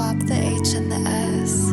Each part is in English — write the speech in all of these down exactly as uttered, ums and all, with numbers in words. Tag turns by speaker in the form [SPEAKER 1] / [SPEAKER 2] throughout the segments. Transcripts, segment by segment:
[SPEAKER 1] Swap the H and the S.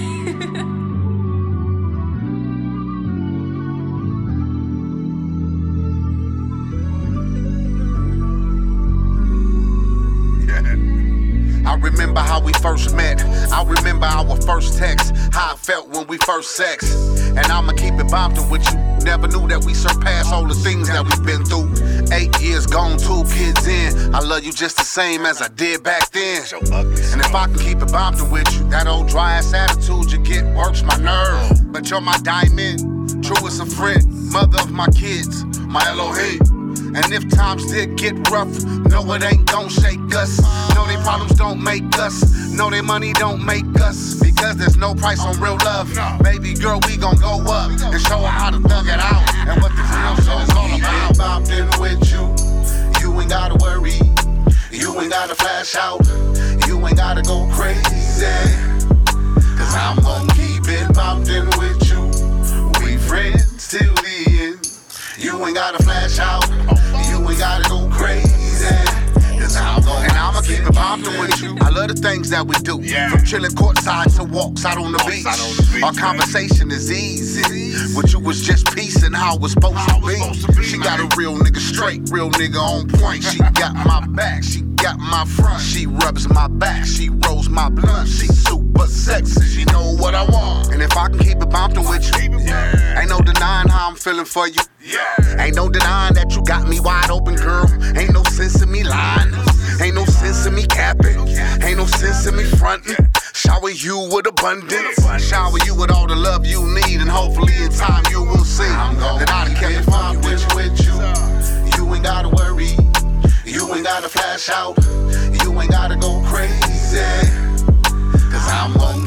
[SPEAKER 2] I remember how we first met. I remember our first text. How I felt when we first sexed. And I'ma keep it bopped with you. Never knew that we surpassed all the things that we've been through. Eight years gone, two kids in. I love you just the same as I did back then. And if I can keep it bopped with you, that old dry ass attitude you get works my nerve. But you're my diamond, true as a friend, mother of my kids, my Elohim. And if times did get rough, no, it ain't gon' shake us. No, they problems don't make us. No, they money don't make us. Because there's no price on real love. Baby girl, we gon' go up and show her how to thug it out. And what the real show is all about. Bopped in with you. You ain't gotta worry. You ain't gotta flash out. You ain't gotta go crazy. Cause I'm gon' keep it bopped in with you. We friends till the end. You ain't gotta flash out. You ain't gotta go crazy. Cause I'm gon' and I'ma keep it poppin' with you. I love the things that we do. Yeah. From chillin' courtside to walks out on the beach. Our conversation is easy. With you was just peace and how it was supposed to be. She got a real nigga straight, real nigga on point. She got my back, she got my front. She rubs my back, she rolls my blunt. She super sexy, she know what I want. And if I can keep it bumpin' with you, yeah. Ain't no denying how I'm feeling for you. Yeah. Ain't no denying that you got me wide open, girl. Ain't no sense in me lying. Ain't no sense in me capping. Ain't no sense in me fronting. Shower you with abundance. Shower you with all the love you need. And hopefully in time you will see that I done kept it fun with you. with you. You ain't gotta worry. You ain't gotta flash out. You ain't gotta go crazy. Cause I'm gon'